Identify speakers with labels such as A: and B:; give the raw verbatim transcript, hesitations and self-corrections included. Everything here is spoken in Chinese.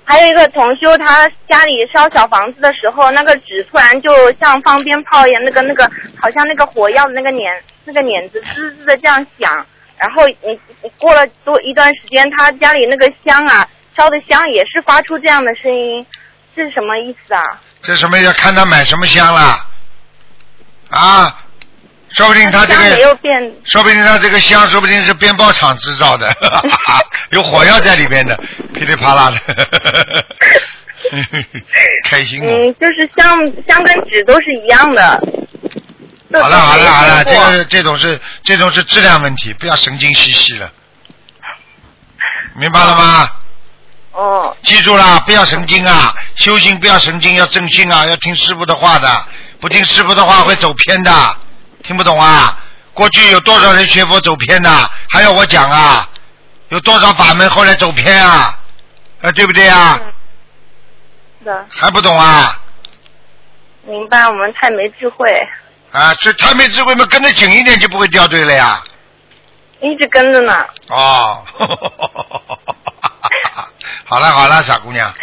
A: 还有一个同修，他家里烧小房子的时候，那个纸突然就像放鞭炮一样，那个那个好像那个火药的那个捻那个捻子滋滋的这样响。然后你你过了多一段时间，他家里那个香啊烧的香也是发出这样的声音，这是什么意思啊？
B: 这什么要看他买什么香啦？啊？说不定他这个，
A: 没有变，
B: 说不定他这个香，说不定是鞭炮厂制造的，有火药在里边的，噼里啪啦的，开心哦。
A: 嗯，就是香香跟纸都是一样的。
B: 好了好了好了，这个这种是这种是质量问题，不要神经兮兮了，明白了吗？
A: 哦。
B: 记住了，不要神经啊！修行不要神经，要正心啊，要听师傅的话的，不听师傅的话会走偏的。听不懂啊？过去有多少人学佛走偏的？还要我讲啊？有多少法门后来走偏啊？啊，对不对啊？
A: 是的。
B: 还不懂啊？
A: 明白，我们太没智慧。
B: 啊，这太没智慧嘛，跟得紧一点就不会掉队了呀。
A: 一直跟着呢。
B: 哦，好了好了，傻姑娘。